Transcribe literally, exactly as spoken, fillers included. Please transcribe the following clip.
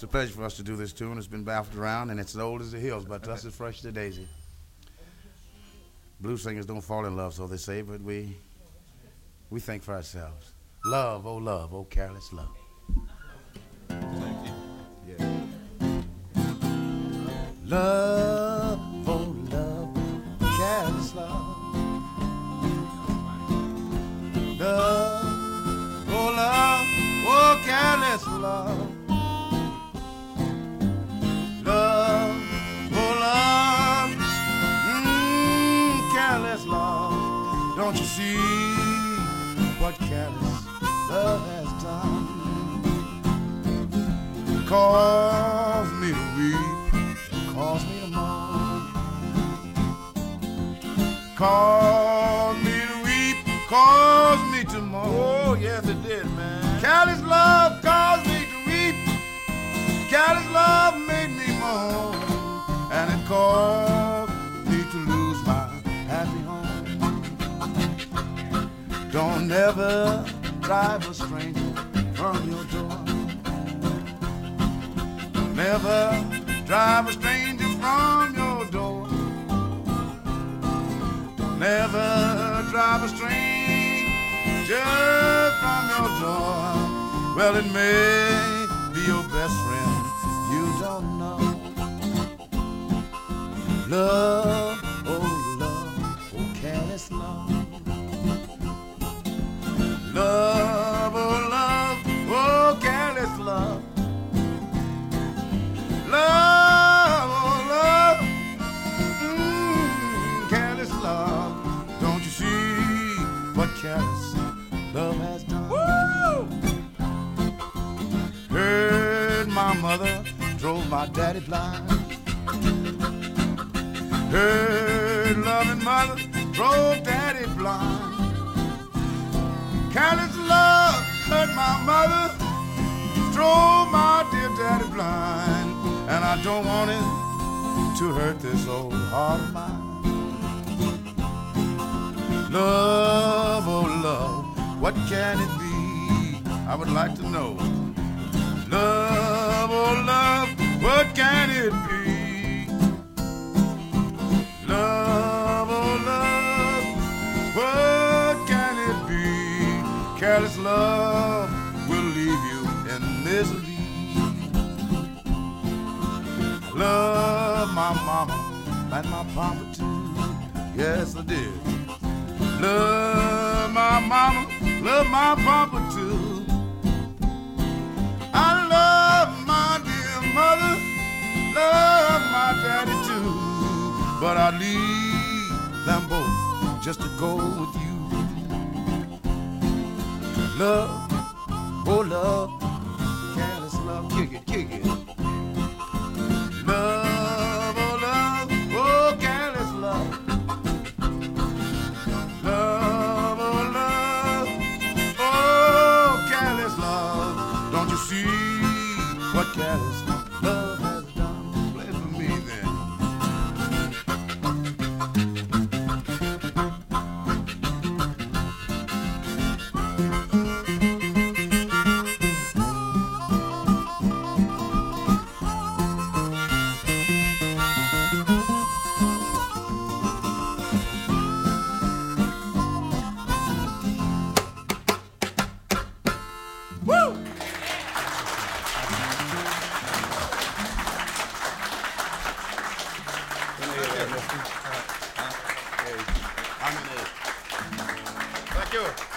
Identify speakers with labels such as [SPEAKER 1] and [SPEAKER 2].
[SPEAKER 1] It's a pleasure for us to do this tune. It's been baffled around, and it's as old as the hills, but to us it's fresh as a daisy. Blues singers don't fall in love, so they say, but we we think for ourselves. Love, oh love, oh careless love.
[SPEAKER 2] Thank you.
[SPEAKER 1] Yeah. Love, oh love, careless love. Love, oh love, oh careless love. Love, oh love, mm, careless love. Don't you see what careless love has done? Cause me to weep, cause me to mourn. Cause me to weep, cause me to mourn.
[SPEAKER 2] Oh, yes, it did, man.
[SPEAKER 1] Careless love caused me to weep. Careless love made me mourn, and it caused me to lose my happy home. Don't ever drive a stranger from your door. Don't ever drive a stranger from your door. Don't ever drive a stranger from your door. Well, it may be your best friend you don't know. Love, oh love, oh careless love. Love, oh love, oh careless love. Love, oh love, mm, careless love. Don't you see what careless love has done?
[SPEAKER 2] Woo!
[SPEAKER 1] Heard my mother drove my daddy blind. Heard loving mother drove daddy blind. Careless love hurt my mother, drove my dear daddy blind. And I don't want it to hurt this old heart of mine. Love, oh love, what can it be? I would like to know. Love, oh love, what can it be? Love, oh love, what can it be? Careless love will leave you in misery. Love my mama and my papa too. Yes, I did. Love my mama, love my papa too. I love my dear mother, love my daddy too. But I leave them both just to go with you. Love, oh love, careless love, kick it, kick it. Love, oh love, oh careless love. Love, oh love, oh careless love. Don't you see what careless love has done? Play it for me then. Thank you.